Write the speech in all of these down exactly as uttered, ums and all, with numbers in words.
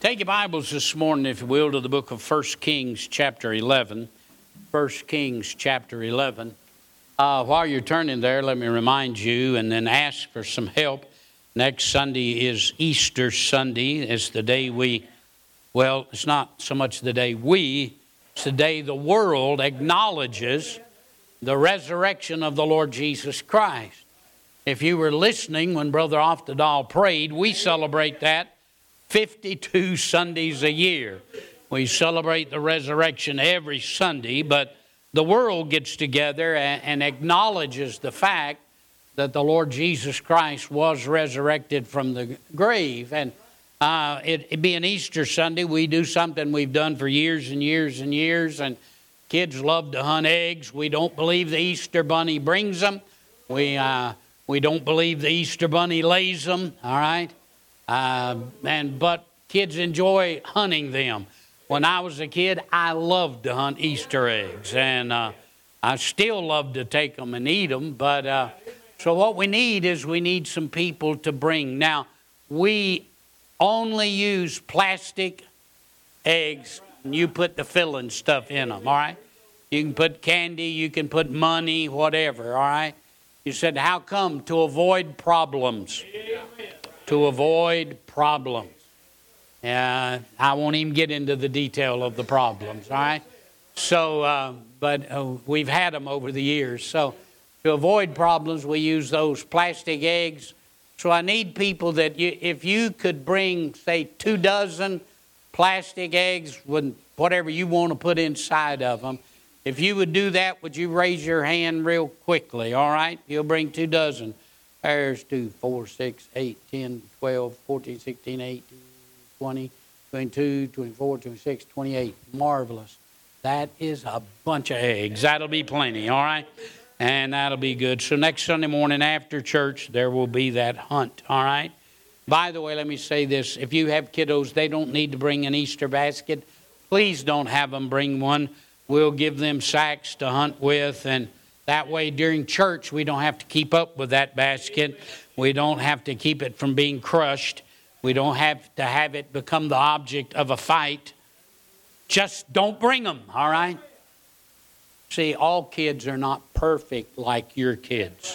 Take your Bibles this morning, if you will, to the book of First Kings chapter eleven. First Kings chapter eleven. Uh, while you're turning there, let me remind you and then ask for some help. Next Sunday is Easter Sunday. It's the day we, well, it's not so much the day we, it's the day the world acknowledges the resurrection of the Lord Jesus Christ. If you were listening when Brother Oftedal prayed, we celebrate that fifty-two Sundays a year. We celebrate the resurrection every Sunday, but the world gets together and, and acknowledges the fact that the Lord Jesus Christ was resurrected from the grave. And uh, it, it being Easter Sunday, we do something we've done for years and years and years, and kids love to hunt eggs. We don't believe the Easter Bunny brings them. We, uh, we don't believe the Easter Bunny lays them, all right? Uh, and but kids enjoy hunting them. When I was a kid, I loved to hunt Easter eggs, and uh, I still love to take them and eat them. But uh, so what we need is we need some people to bring. Now, we only use plastic eggs, and you put the filling stuff in them, all right? You can put candy, you can put money, whatever, all right? You said, how come? To avoid problems. To avoid problems. Uh, I won't even get into the detail of the problems, all right? So, uh, but uh, we've had them over the years. So, to avoid problems, we use those plastic eggs. So, I need people that, you, if you could bring, say, two dozen plastic eggs with whatever you want to put inside of them, if you would do that, would you raise your hand real quickly, all right? You'll bring two dozen. There's two, four, six, eight, ten, twelve, fourteen, sixteen, eighteen, twenty, twenty-two, twenty-four, twenty-six, twenty-eight. Marvelous. That is a bunch of eggs. That'll be plenty, all right? And that'll be good. So next Sunday morning after church, there will be that hunt, all right? By the way, let me say this. If you have kiddos, they don't need to bring an Easter basket. Please don't have them bring one. We'll give them sacks to hunt with, and that way, during church, we don't have to keep up with that basket. We don't have to keep it from being crushed. We don't have to have it become the object of a fight. Just don't bring them, all right? See, all kids are not perfect like your kids.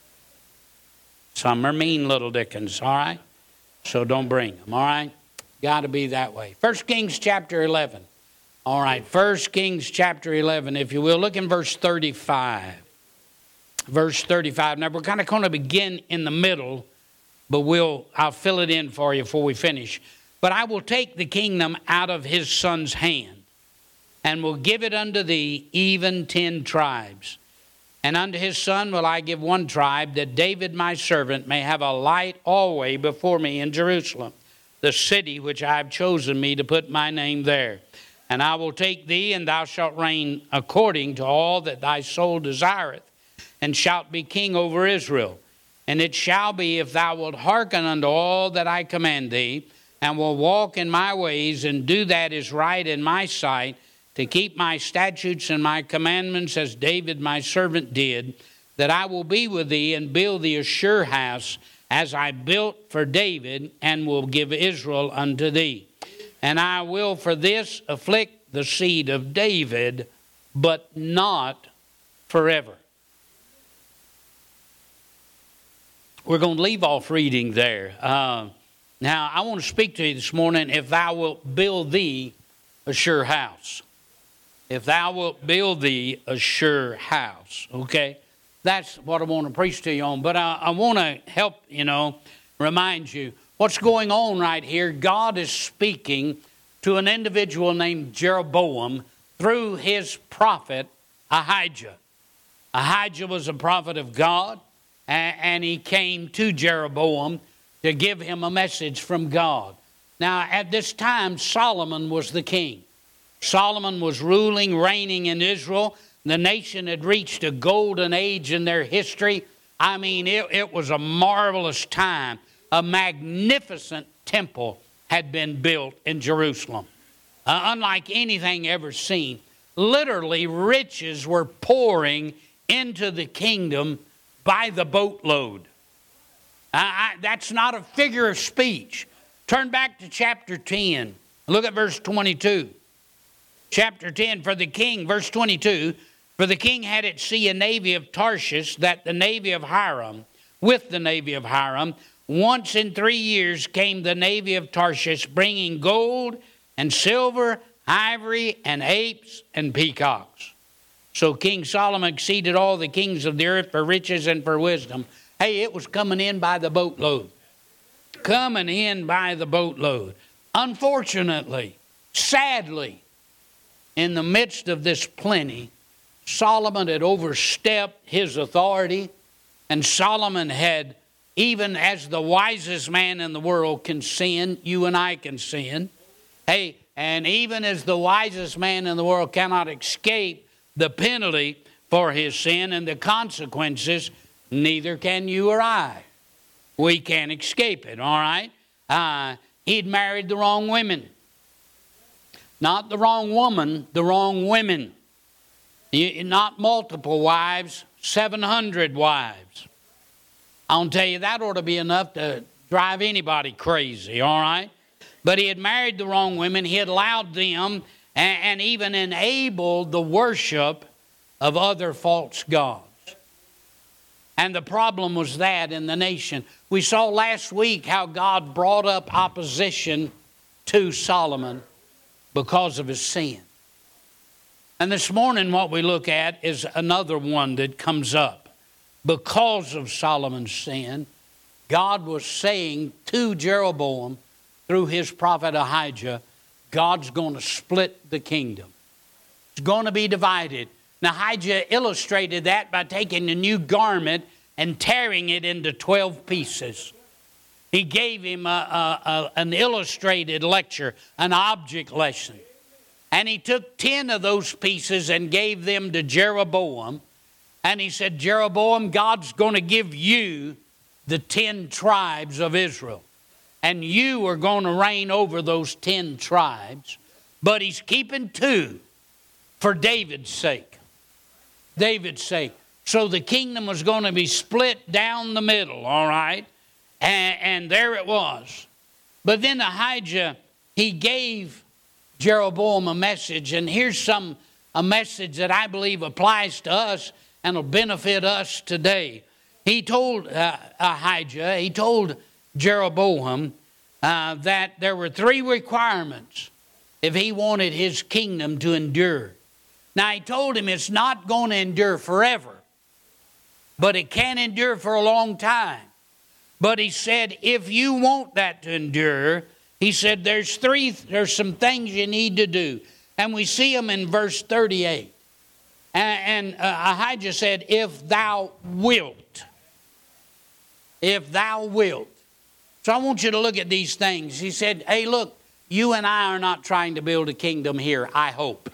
Some are mean little dickens, all right? So don't bring them, all right? Got to be that way. First Kings chapter eleven. All right, First Kings chapter eleven, if you will, look in verse thirty-five. Verse thirty-five. Now, we're kind of going to begin in the middle, but we'll I'll fill it in for you before we finish. But I will take the kingdom out of his son's hand, and will give it unto thee, even ten tribes. And unto his son will I give one tribe, that David my servant may have a light always before me in Jerusalem, the city which I have chosen me to put my name there. And I will take thee, and thou shalt reign according to all that thy soul desireth, and shalt be king over Israel. And it shall be, if thou wilt hearken unto all that I command thee, and will walk in my ways, and do that is right in my sight, to keep my statutes and my commandments, as David my servant did, that I will be with thee, and build thee a sure house, as I built for David, and will give Israel unto thee. And I will for this afflict the seed of David, but not forever. We're going to leave off reading there. Uh, now, I want to speak to you this morning, if thou wilt build thee a sure house. If thou wilt build thee a sure house. Okay? That's what I want to preach to you on. But I, I want to help, you know, remind you. What's going on right here, God is speaking to an individual named Jeroboam through his prophet Ahijah. Ahijah was a prophet of God, and he came to Jeroboam to give him a message from God. Now, at this time, Solomon was the king. Solomon was ruling, reigning in Israel. The nation had reached a golden age in their history. I mean, it, it was a marvelous time. A magnificent temple had been built in Jerusalem, uh, unlike anything ever seen. Literally, riches were pouring into the kingdom by the boatload. Uh, I, that's not a figure of speech. Turn back to chapter ten. Look at verse twenty-two. Chapter ten, for the king, verse twenty-two, for the king had at sea a navy of Tarshish, that the navy of Hiram, with the navy of Hiram, once in three years came the navy of Tarshish, bringing gold and silver, ivory, and apes and peacocks. So King Solomon exceeded all the kings of the earth for riches and for wisdom. Hey, it was coming in by the boatload. Coming in by the boatload. Unfortunately, sadly, in the midst of this plenty, Solomon had overstepped his authority, and Solomon had, even as the wisest man in the world can sin, you and I can sin. Hey, and even as the wisest man in the world cannot escape the penalty for his sin and the consequences, neither can you or I. We can't escape it, all right? Uh, he'd married the wrong women. Not the wrong woman, the wrong women. Not multiple wives, seven hundred wives. I'll tell you, that ought to be enough to drive anybody crazy, all right? But he had married the wrong women. He had allowed them and, and even enabled the worship of other false gods. And the problem was that in the nation. We saw last week how God brought up opposition to Solomon because of his sin. And this morning what we look at is another one that comes up. Because of Solomon's sin, God was saying to Jeroboam through his prophet Ahijah, God's going to split the kingdom. It's going to be divided. Now Ahijah illustrated that by taking a new garment and tearing it into twelve pieces. He gave him a, a, a, an illustrated lecture, an object lesson. And he took ten of those pieces and gave them to Jeroboam. And he said, Jeroboam, God's going to give you the ten tribes of Israel. And you are going to reign over those ten tribes. But he's keeping two for David's sake. David's sake. So the kingdom was going to be split down the middle, all right? And, and there it was. But then Ahijah, he gave Jeroboam a message. And here's some a message that I believe applies to us and will benefit us today. He told uh, Ahijah, he told Jeroboam uh, that there were three requirements if he wanted his kingdom to endure. Now he told him it's not going to endure forever, but it can endure for a long time. But he said, if you want that to endure, he said, there's three, there's some things you need to do. And we see them in verse thirty-eight. And, and uh, Ahijah said, if thou wilt. If thou wilt. So I want you to look at these things. He said, hey, look, you and I are not trying to build a kingdom here, I hope.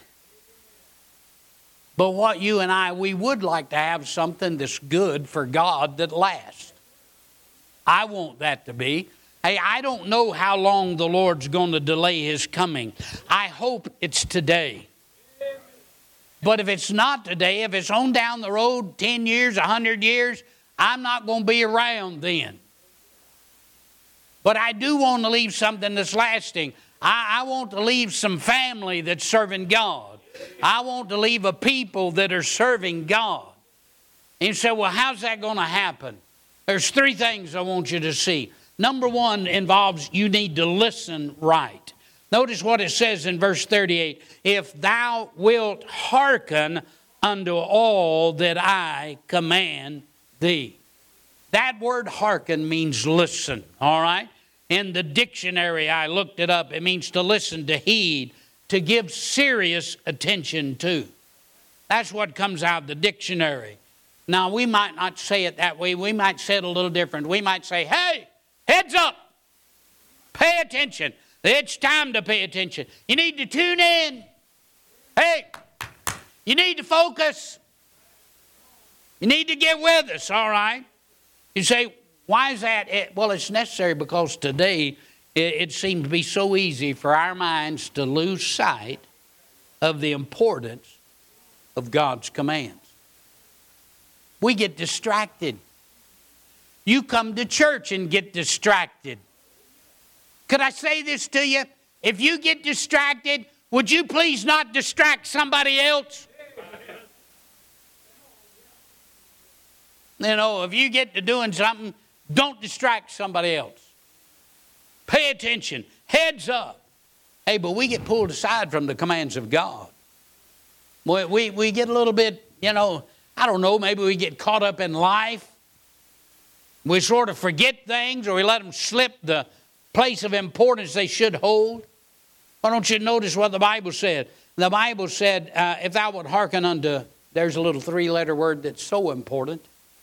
But what you and I, we would like to have something that's good for God that lasts. I want that to be. Hey, I don't know how long the Lord's going to delay his coming. I hope it's today. But if it's not today, if it's on down the road ten years, one hundred years, I'm not going to be around then. But I do want to leave something that's lasting. I, I want to leave some family that's serving God. I want to leave a people that are serving God. And you say, well, how's that going to happen? There's three things I want you to see. Number one involves you need to listen right. Notice what it says in verse thirty-eight. If thou wilt hearken unto all that I command thee. That word hearken means listen, all right? In the dictionary, I looked it up. It means to listen, to heed, to give serious attention to. That's what comes out of the dictionary. Now, we might not say it that way. We might say it a little different. We might say, hey, heads up. Pay attention. It's time to pay attention. You need to tune in. Hey, you need to focus. You need to get with us, all right? You say, why is that? It, well, it's necessary because today it, it seems to be so easy for our minds to lose sight of the importance of God's commands. We get distracted. You come to church and get distracted. Could I say this to you? If you get distracted, would you please not distract somebody else? You know, if you get to doing something, don't distract somebody else. Pay attention. Heads up. Hey, but we get pulled aside from the commands of God. We, we, we get a little bit, you know, I don't know, maybe we get caught up in life. We sort of forget things, or we let them slip the place of importance they should hold. Why don't you notice what the Bible said? The Bible said, uh, if thou would hearken unto, there's a little three-letter word that's so important.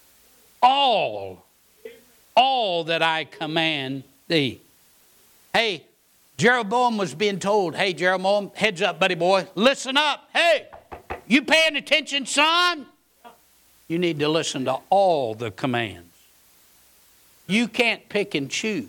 All, all that I command thee. Hey, Jeroboam was being told, hey, Jeroboam, heads up, buddy boy, listen up. Hey, you paying attention, son? You need to listen to all the commands. You can't pick and choose.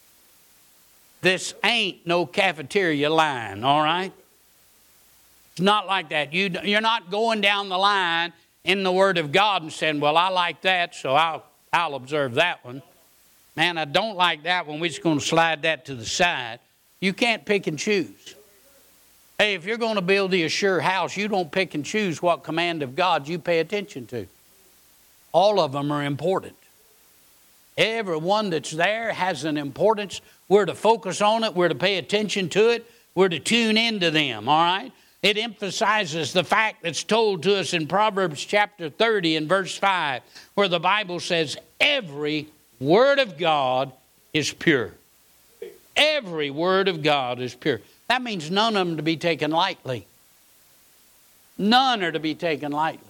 This ain't no cafeteria line, all right? It's not like that. You, you're not going down the line in the Word of God and saying, well, I like that, so I'll, I'll observe that one. Man, I don't like that one. We're just going to slide that to the side. You can't pick and choose. Hey, if you're going to build the Assure house, you don't pick and choose what command of God you pay attention to. All of them are important. Every one that's there has an importance. We're to focus on it. We're to pay attention to it. We're to tune into them, all right? It emphasizes the fact that's told to us in Proverbs chapter thirty and verse five, where the Bible says, every word of God is pure. Every word of God is pure. That means none of them to be taken lightly. None are to be taken lightly.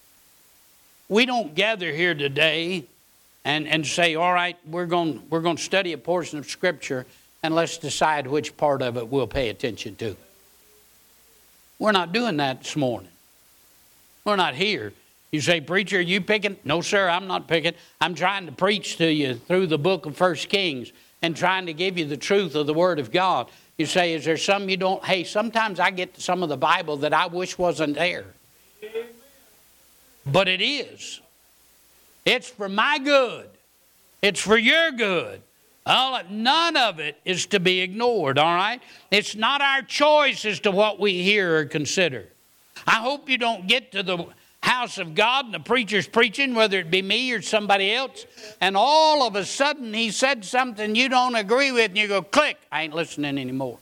We don't gather here today and, and say, all right, we're going, we're going to study a portion of Scripture and let's decide which part of it we'll pay attention to. We're not doing that this morning. We're not here. You say, preacher, are you picking? No, sir, I'm not picking. I'm trying to preach to you through the book of First Kings and trying to give you the truth of the Word of God. You say, is there some you don't? Hey, sometimes I get to some of the Bible that I wish wasn't there. But it is. It's for my good. It's for your good. All, none of it is to be ignored, all right? It's not our choice as to what we hear or consider. I hope you don't get to the house of God and the preacher's preaching, whether it be me or somebody else, and all of a sudden he said something you don't agree with, and you go, click, I ain't listening anymore.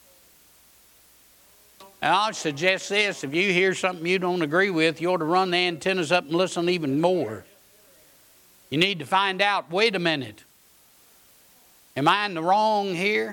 And I'll suggest this, if you hear something you don't agree with, you ought to run the antennas up and listen even more. You need to find out, wait a minute, am I in the wrong here?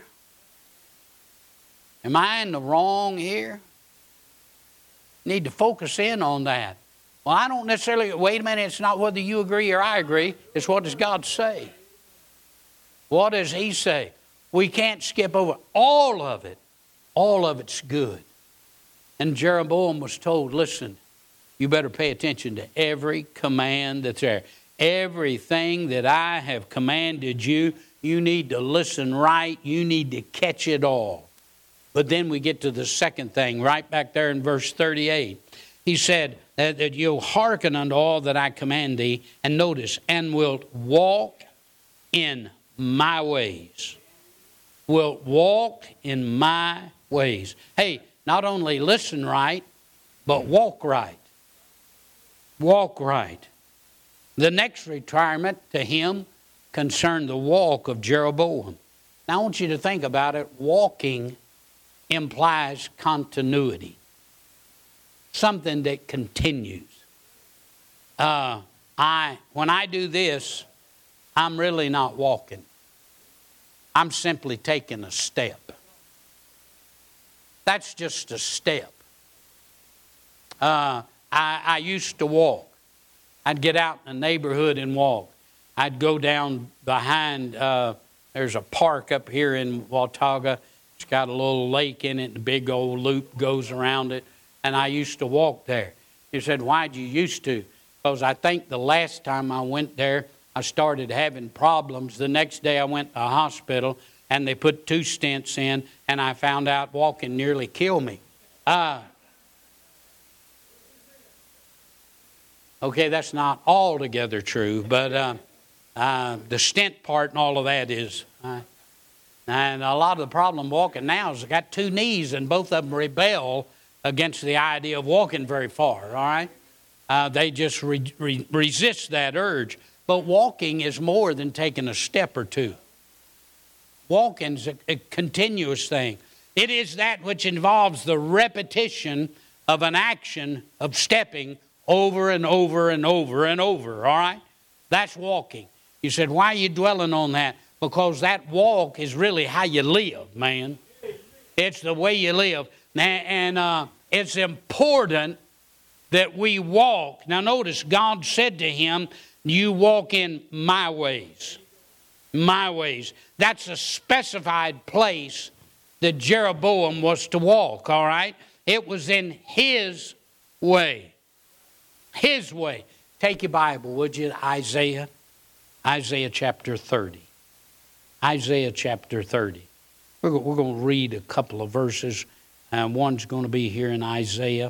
Am I in the wrong here? Need to focus in on that. Well, I don't necessarily, wait a minute, it's not whether you agree or I agree. It's what does God say? What does He say? We can't skip over all of it. All of it's good. And Jeroboam was told, listen, you better pay attention to every command that's there. Everything that I have commanded you, you need to listen right. You need to catch it all. But then we get to the second thing, right back there in verse thirty-eight. He said that, that you'll hearken unto all that I command thee, and notice, and wilt walk in my ways. Wilt walk in my ways. Hey, not only listen right, but walk right. Walk right. The next requirement to him concerned the walk of Jeroboam. Now I want you to think about it. Walking implies continuity. Something that continues. Uh, I when I do this, I'm really not walking. I'm simply taking a step. That's just a step. Uh, I, I used to walk. I'd get out in the neighborhood and walk. I'd go down behind, uh, there's a park up here in Watauga. It's got a little lake in it, and a big old loop goes around it. And I used to walk there. He said, why'd you used to? Because I think the last time I went there, I started having problems. The next day I went to the hospital, and they put two stents in, and I found out walking nearly killed me. Uh, okay, that's not altogether true, but uh, uh, the stent part and all of that is. Uh, And a lot of the problem walking now is they got two knees and both of them rebel against the idea of walking very far, all right? Uh, they just re- re- resist that urge. But walking is more than taking a step or two. Walking is a, a continuous thing. It is that which involves the repetition of an action of stepping over and over and over and over, all right? That's walking. You said, why are you dwelling on that? Because that walk is really how you live, man. It's the way you live. And uh, it's important that we walk. Now notice, God said to him, you walk in my ways. My ways. That's a specified place that Jeroboam was to walk, all right? It was in his way. His way. Take your Bible, would you? Isaiah. Isaiah chapter thirty. Isaiah chapter thirty. We're, we're going to read a couple of verses. Uh, one's going to be here in Isaiah.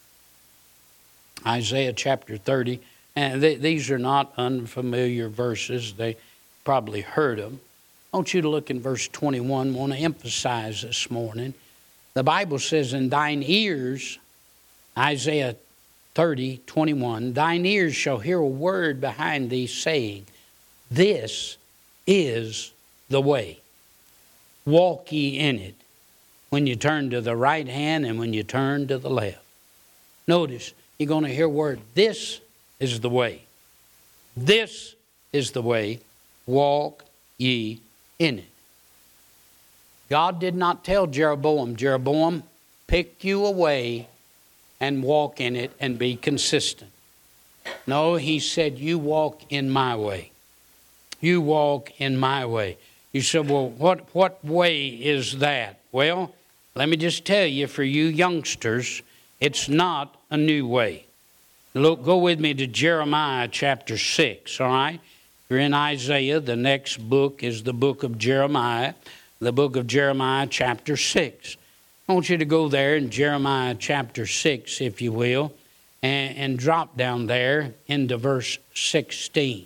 Isaiah chapter thirty. And th- these are not unfamiliar verses. They probably heard them. I want you to look in verse twenty-one. I want to emphasize this morning. The Bible says, in thine ears, Isaiah thirty, twenty-one, thine ears shall hear a word behind thee saying, this is the way. Walk ye in it when you turn to the right hand and when you turn to the left. Notice, you're going to hear a word, this is the way. This is the way. Walk ye in it. God did not tell Jeroboam, Jeroboam, pick you a way and walk in it and be consistent. No, he said, you walk in my way. You walk in my way. You said, well, what, what way is that? Well, let me just tell you, for you youngsters, it's not a new way. Look, go with me to Jeremiah chapter six, all right? You're in Isaiah. The next book is the book of Jeremiah, the book of Jeremiah chapter six. I want you to go there in Jeremiah chapter six, if you will, and, and drop down there into verse sixteen.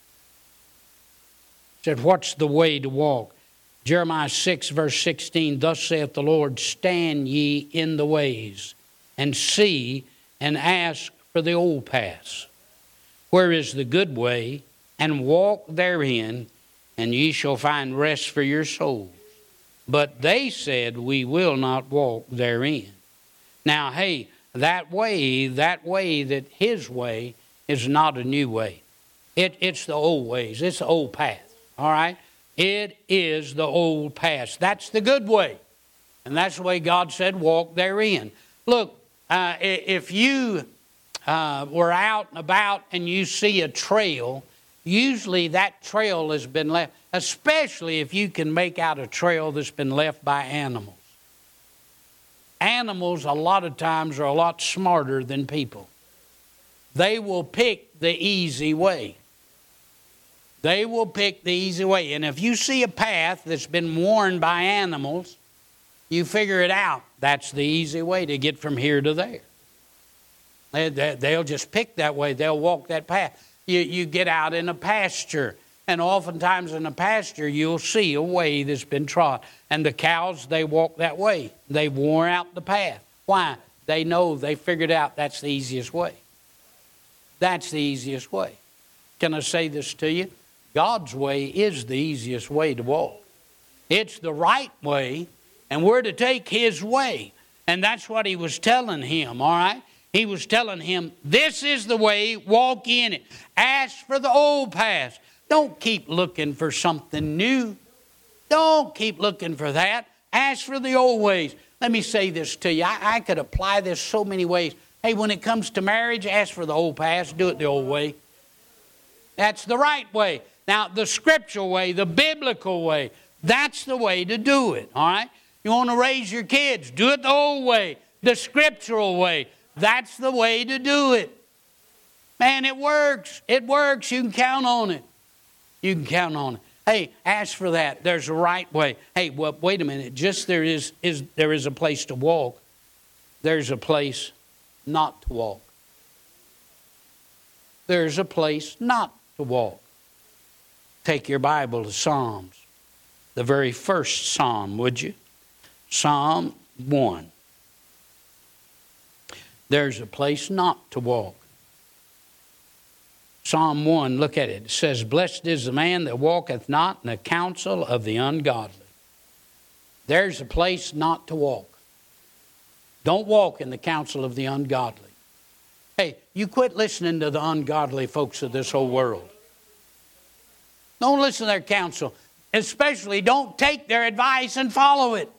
It said, what's the way to walk? Jeremiah six, verse sixteen, thus saith the Lord, stand ye in the ways, and see, and ask for the old paths, where is the good way, and walk therein, and ye shall find rest for your souls. But they said, we will not walk therein. Now, hey, that way, that way, that his way is not a new way. It, it's the old ways. It's the old path, all right? It is the old path. That's the good way. And that's the way God said, walk therein. Look, uh, if you uh, were out and about and you see a trail, usually that trail has been left, especially if you can make out a trail that's been left by animals. Animals, a lot of times, are a lot smarter than people. They will pick the easy way. They will pick the easy way. And if you see a path that's been worn by animals, you figure it out. That's the easy way to get from here to there. They'll just pick that way. They'll walk that path. You, you get out in a pasture, and oftentimes in a pasture you'll see a way that's been trod. And the cows, they walk that way. They wore out the path. Why? They know, they figured out that's the easiest way. That's the easiest way. Can I say this to you? God's way is the easiest way to walk. It's the right way, and we're to take his way. And that's what he was telling him, all right? He was telling him, this is the way, walk in it. Ask for the old path. Don't keep looking for something new. Don't keep looking for that. Ask for the old ways. Let me say this to you. I, I could apply this so many ways. Hey, when it comes to marriage, ask for the old path. Do it the old way. That's the right way. Now, the scriptural way, the biblical way, that's the way to do it, all right? You want to raise your kids, do it the old way, the scriptural way. That's the way to do it. Man, it works. It works. You can count on it. You can count on it. Hey, ask for that. There's a right way. Hey, well, wait a minute. Just there is, is there is a place to walk. There's a place not to walk. There's a place not to walk. Take your Bible to Psalms. the very first psalm, would you? Psalm one. There's a place not to walk. Psalm one, look at it. It says, blessed is the man that walketh not in the counsel of the ungodly. There's a place not to walk. Don't walk in the counsel of the ungodly. Hey, you quit listening to the ungodly folks of this whole world. Don't listen to their counsel. Especially don't take their advice and follow it.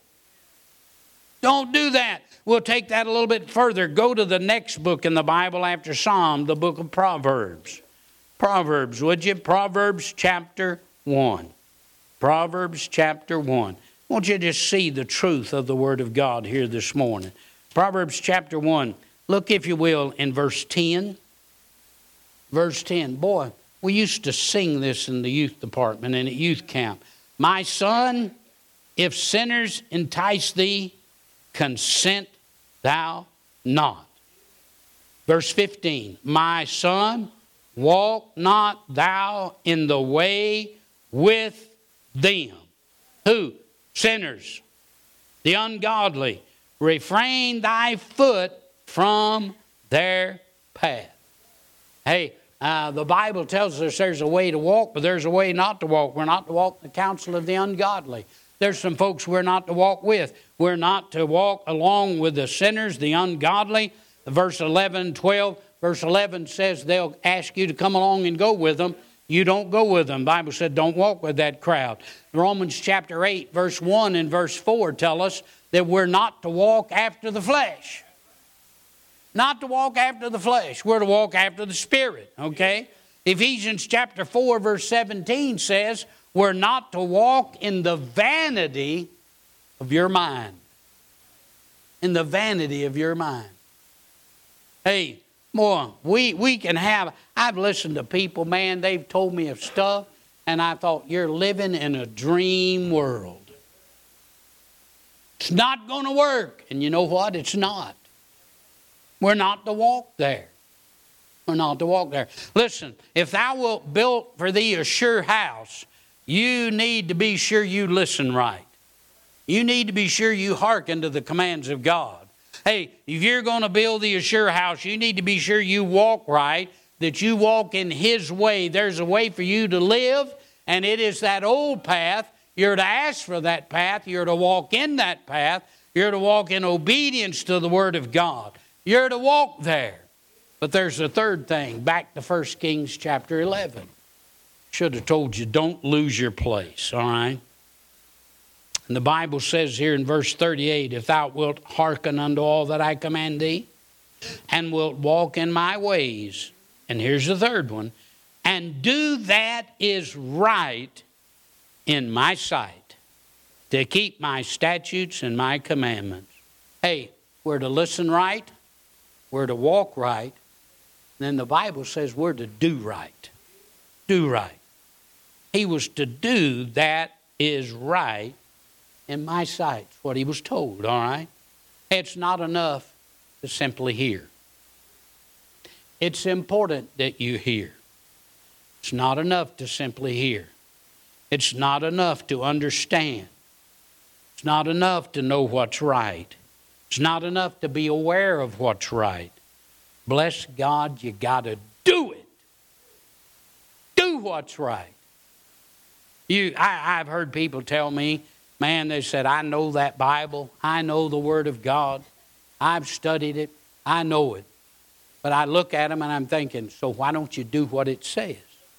Don't do that. We'll take that a little bit further. Go to the next book in the Bible after Psalm, the book of Proverbs. Proverbs, would you? Proverbs chapter one. Proverbs chapter one. I want you to just see the truth of the Word of God here this morning. Proverbs chapter one. Look, if you will, in verse ten. Verse ten. Boy, we used to sing this in the youth department and at youth camp. My son, if sinners entice thee, consent thou not. Verse fifteen. My son, walk not thou in the way with them. Who? Sinners. The ungodly. Refrain thy foot from their path. Hey, uh, the Bible tells us there's a way to walk, but there's a way not to walk. We're not to walk in the counsel of the ungodly. There's some folks we're not to walk with. We're not to walk along with the sinners, the ungodly. Verse eleven, twelve. Verse eleven says they'll ask you to come along and go with them. You don't go with them. The Bible said don't walk with that crowd. Romans chapter eight, verse one and verse four tell us that we're not to walk after the flesh. Not to walk after the flesh. We're to walk after the Spirit, okay? Ephesians chapter four, verse seventeen says we're not to walk in the vanity of your mind. In the vanity of your mind. Hey, boy, we, we can have, I've listened to people, man, they've told me of stuff, and I thought, you're living in a dream world. It's not going to work. And you know what? It's not. We're not to walk there. We're not to walk there. Listen, if thou wilt build for thee a sure house, you need to be sure you listen right. You need to be sure you hearken to the commands of God. Hey, if you're going to build thee a sure house, you need to be sure you walk right, that you walk in His way. There's a way for you to live, and it is that old path. You're to ask for that path. You're to walk in that path. You're to walk in obedience to the Word of God. You're to walk there. But there's a third thing. Back to First Kings chapter eleven. Should have told you, don't lose your place, all right? And the Bible says here in verse thirty-eight, if thou wilt hearken unto all that I command thee, and wilt walk in my ways, and here's the third one, and do that is right in my sight, to keep my statutes and my commandments. Hey, we're to listen right, we're to walk right, then the Bible says we're to do right. Do right. He was to do that is right in my sight, what he was told, all right? It's not enough to simply hear. It's important that you hear. It's not enough to simply hear. It's not enough to understand. It's not enough to know what's right. It's not enough to be aware of what's right. Bless God, you got to do it. Do what's right. You, I, I've heard people tell me, man, they said, I know that Bible. I know the Word of God. I've studied it. I know it. But I look at them and I'm thinking, so why don't you do what it says?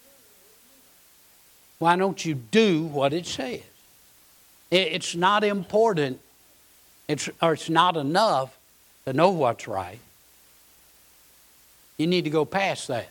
Why don't you do what it says? It's not important. It's, or it's not enough to know what's right. You need to go past that.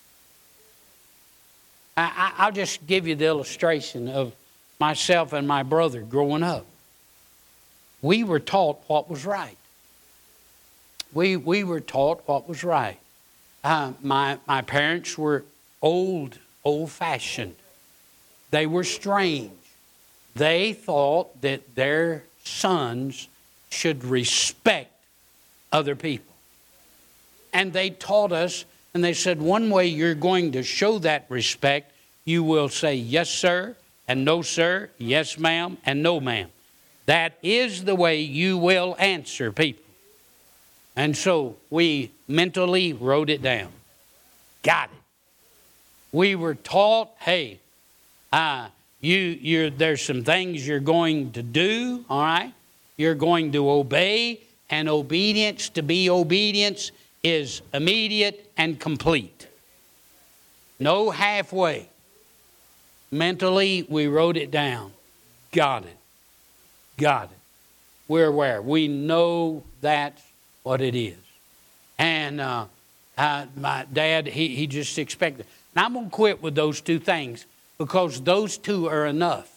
I, I, I'll just give you the illustration of myself and my brother growing up. We were taught what was right. We we were taught what was right. Uh, my my parents were old, old-fashioned. They were strange. They thought that their sons should respect other people. And they taught us, and they said, one way you're going to show that respect, you will say, yes, sir, and no, sir, yes, ma'am, and no, ma'am. That is the way you will answer people. And so we mentally wrote it down. Got it. We were taught, hey, uh, you, you're, there's some things you're going to do, all right? You're going to obey, and obedience, to be obedience, is immediate and complete. No halfway. Mentally, we wrote it down. Got it. Got it. We're aware. We know that's what it is. And uh, uh, my dad, he, he just expected. And I'm going to quit with those two things because those two are enough.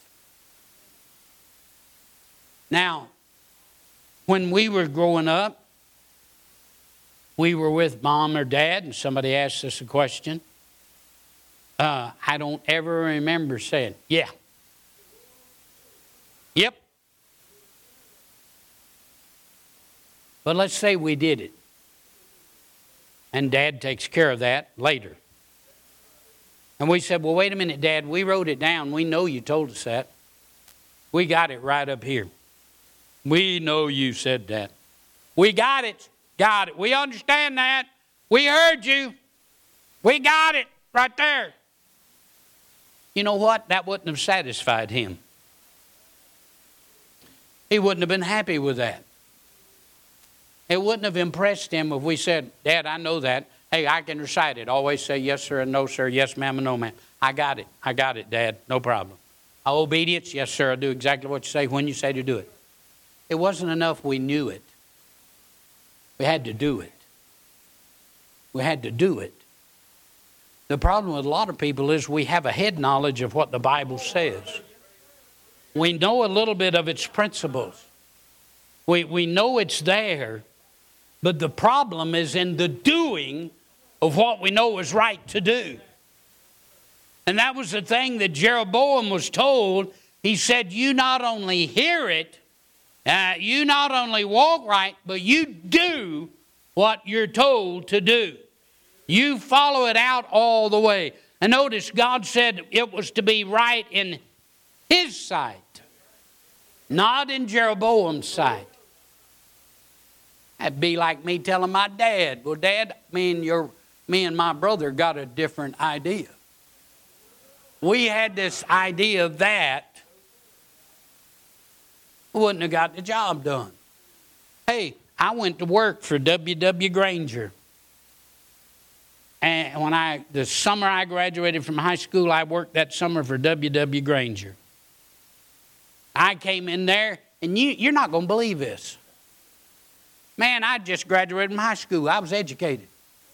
Now, when we were growing up, we were with mom or dad, and somebody asked us a question. Uh, I don't ever remember saying, yeah. Yep. But let's say we did it. And Dad takes care of that later. And we said, well, wait a minute, Dad, we wrote it down. We know you told us that. We got it right up here. We know you said that. We got it. Got it. We understand that. We heard you. We got it right there. You know what? That wouldn't have satisfied him. He wouldn't have been happy with that. It wouldn't have impressed him if we said, Dad, I know that. Hey, I can recite it. Always say yes, sir, and no, sir. Yes, ma'am, and no, ma'am. I got it. I got it, Dad. No problem. Our obedience, yes, sir. I do exactly what you say when you say to do it. It wasn't enough we knew it. We had to do it. We had to do it. The problem with a lot of people is we have a head knowledge of what the Bible says. We know a little bit of its principles. We, we know it's there, but the problem is in the doing of what we know is right to do. And that was the thing that Jeroboam was told. He said, you not only hear it, uh, you not only walk right, but you do what you're told to do. You follow it out all the way. And notice God said it was to be right in His sight, not in Jeroboam's sight. That'd be like me telling my dad, well, Dad, me and, your, me and my brother got a different idea. We had this idea of that. Wouldn't have got the job done. Hey, I went to work for W W Granger. And when I, the summer I graduated from high school, I worked that summer for W W Granger. I came in there, and you, you're not going to believe this. Man, I just graduated from high school. I was educated.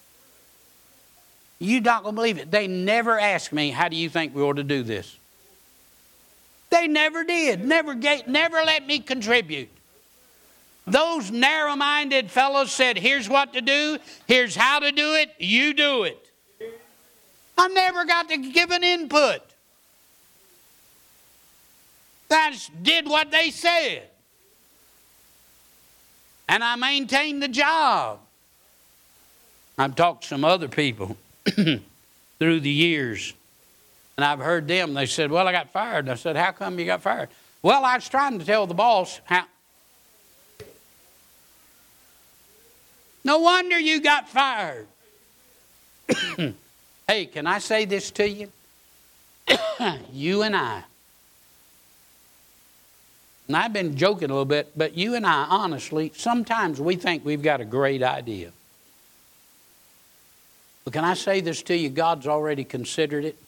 You're not going to believe it. They never asked me, how do you think we ought to do this? They never did. Never gave, never let me contribute. Those narrow-minded fellows said, here's what to do. Here's how to do it. You do it. I never got to give an input. I just did what they said. And I maintained the job. I've talked to some other people through the years. And I've heard them, they said, well, I got fired. And I said, how come you got fired? Well, I was trying to tell the boss how. No wonder you got fired. Hey, can I say this to you? You and I. And I've been joking a little bit, but you and I, honestly, sometimes we think we've got a great idea. But can I say this to you? God's already considered it.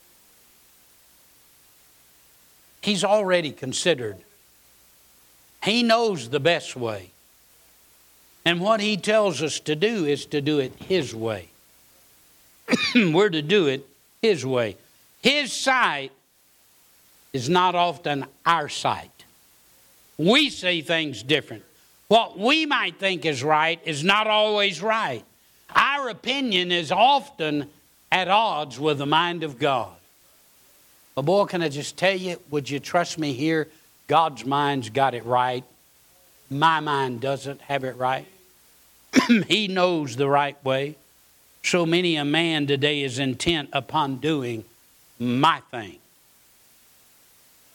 He's already considered. He knows the best way. And what He tells us to do is to do it His way. We're to do it His way. His sight is not often our sight. We see things different. What we might think is right is not always right. Our opinion is often at odds with the mind of God. But boy, can I just tell you, would you trust me here? God's mind's got it right. My mind doesn't have it right. He knows the right way. So many a man today is intent upon doing my thing.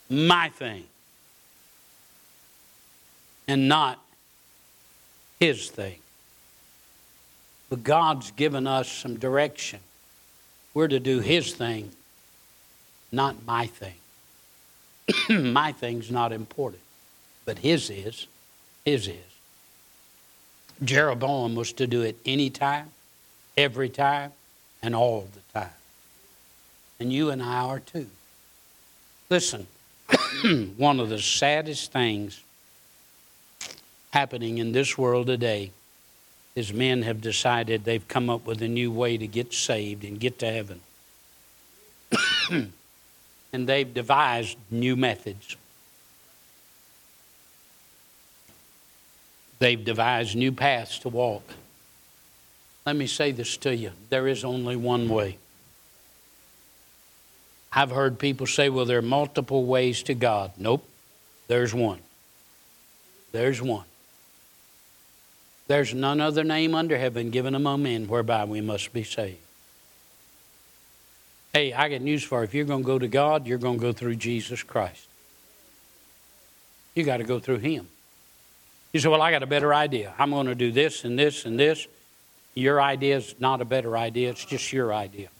my thing and not his thing. But God's given us some direction. We're to do his thing, not my thing. My thing's not important, but his is. His is. Jeroboam was to do it anytime, every time, and all the time. And you and I are too. Listen, one of the saddest things happening in this world today is men have decided they've come up with a new way to get saved and get to heaven. And they've devised new methods. They've devised new paths to walk. Let me say this to you. There is only one way. I've heard people say, well, there are multiple ways to God. Nope. There's one. There's one. There's none other name under heaven given among men whereby we must be saved. Hey, I got news for you. If you're going to go to God, you're going to go through Jesus Christ. You got to go through him. You say, well, I got a better idea. I'm going to do this and this and this. Your idea is not a better idea. It's just your idea.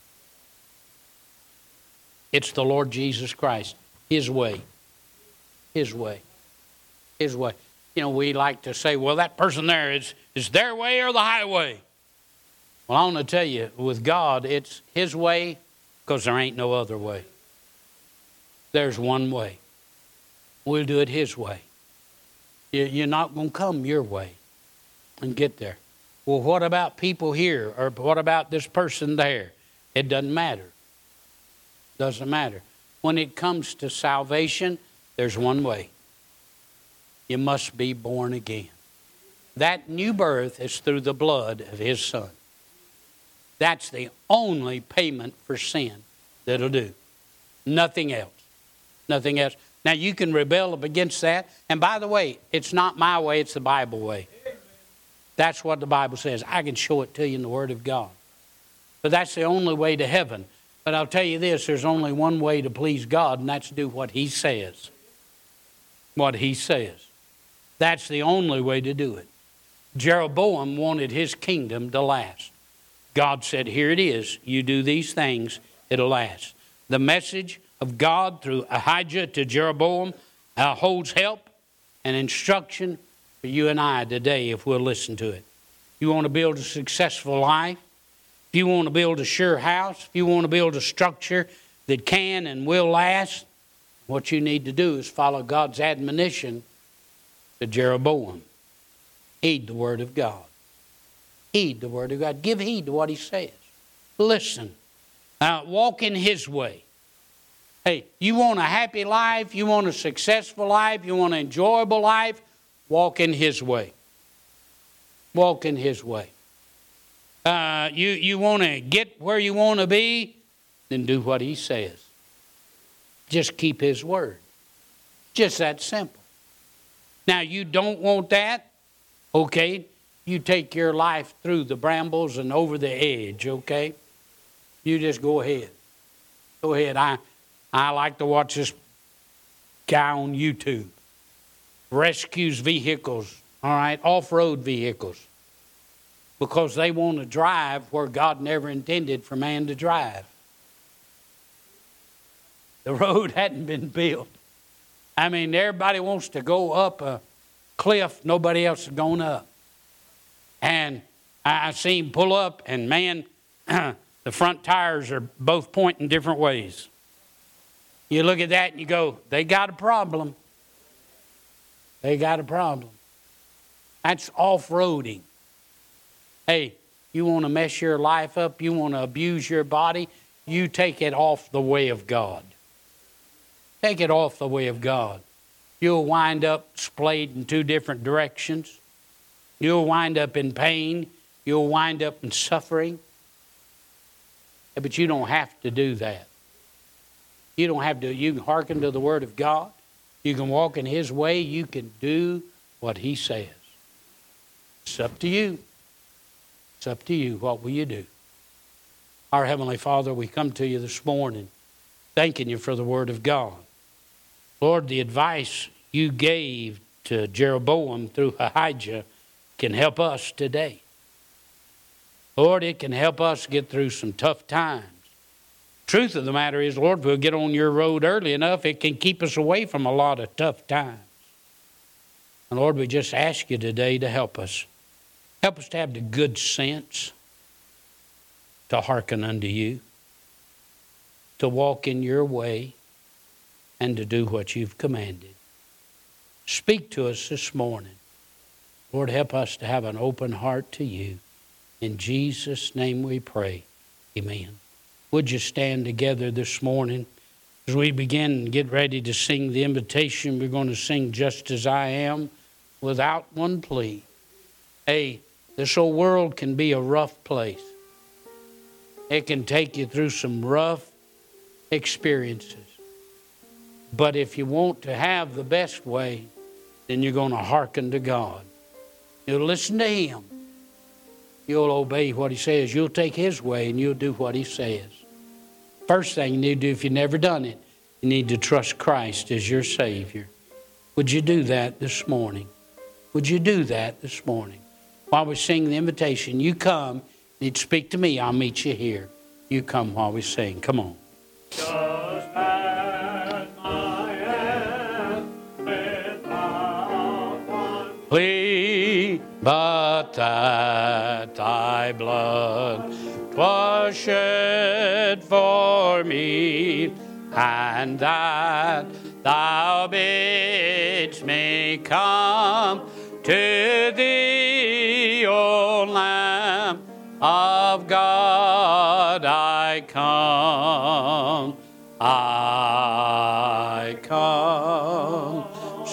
It's the Lord Jesus Christ. His way. His way. His way. You know, we like to say, well, that person there is, is their way or the highway. Well, I want to tell you, with God, it's his way because there ain't no other way. There's one way. We'll do it his way. You're not going to come your way and get there. Well, what about people here? Or what about this person there? It doesn't matter. Doesn't matter. When it comes to salvation, there's one way. You must be born again. That new birth is through the blood of his Son. That's the only payment for sin that'll do. Nothing else. Nothing else. Now, you can rebel up against that. And by the way, it's not my way, it's the Bible way. That's what the Bible says. I can show it to you in the Word of God. But that's the only way to heaven. But I'll tell you this, there's only one way to please God, and that's do what he says. What he says. That's the only way to do it. Jeroboam wanted his kingdom to last. God said, here it is. You do these things, it'll last. The message of God through Ahijah to Jeroboam uh, holds help and instruction for you and I today if we'll listen to it. You want to build a successful life? If you want to build a sure house, if you want to build a structure that can and will last, what you need to do is follow God's admonition to Jeroboam. Heed the Word of God. Heed the Word of God. Give heed to what he says. Listen. Uh, walk in his way. Hey, you want a happy life, you want a successful life, you want an enjoyable life, walk in his way. Walk in his way. Uh, you, you want to get where you want to be, then do what he says. Just keep his word. Just that simple. Now, you don't want that? Okay. You take your life through the brambles and over the edge, okay? You just go ahead. Go ahead. I, I like to watch this guy on YouTube. Rescues vehicles, all right, off-road vehicles. Because they want to drive where God never intended for man to drive. The road hadn't been built. I mean, everybody wants to go up a cliff nobody else has gone up. And I, I see him pull up, and man, the front tires are both pointing different ways. You look at that and you go, they got a problem. They got a problem. That's off-roading. Hey, you want to mess your life up, you want to abuse your body, you take it off the way of God. Take it off the way of God. You'll wind up splayed in two different directions. You'll wind up in pain. You'll wind up in suffering. But you don't have to do that. You don't have to. You can hearken to the Word of God. You can walk in his way. You can do what he says. It's up to you. It's up to you. What will you do? Our Heavenly Father, we come to you this morning thanking you for the Word of God. Lord, the advice you gave to Jeroboam through Ahijah can help us today. Lord, it can help us get through some tough times. Truth of the matter is, Lord, if we'll get on your road early enough, it can keep us away from a lot of tough times. And Lord, we just ask you today to help us. Help us to have the good sense to hearken unto you, to walk in your way, and to do what you've commanded. Speak to us this morning. Lord, help us to have an open heart to you. In Jesus' name we pray. Amen. Would you stand together this morning as we begin and get ready to sing the invitation? We're going to sing Just As I Am without one plea. Hey, this old world can be a rough place. It can take you through some rough experiences. But if you want to have the best way, then you're going to hearken to God. You'll listen to Him. You'll obey what He says. You'll take His way and you'll do what He says. First thing you need to do if you've never done it, you need to trust Christ as your Savior. Would you do that this morning? Would you do that this morning? While we sing the invitation, you come, need to speak to me, I'll meet you here. You come while we sing. Come on. Just as I am without one plea, but that thy blood was shed for me, and that thou bidst me come to thee, O Lamb of God, I come. I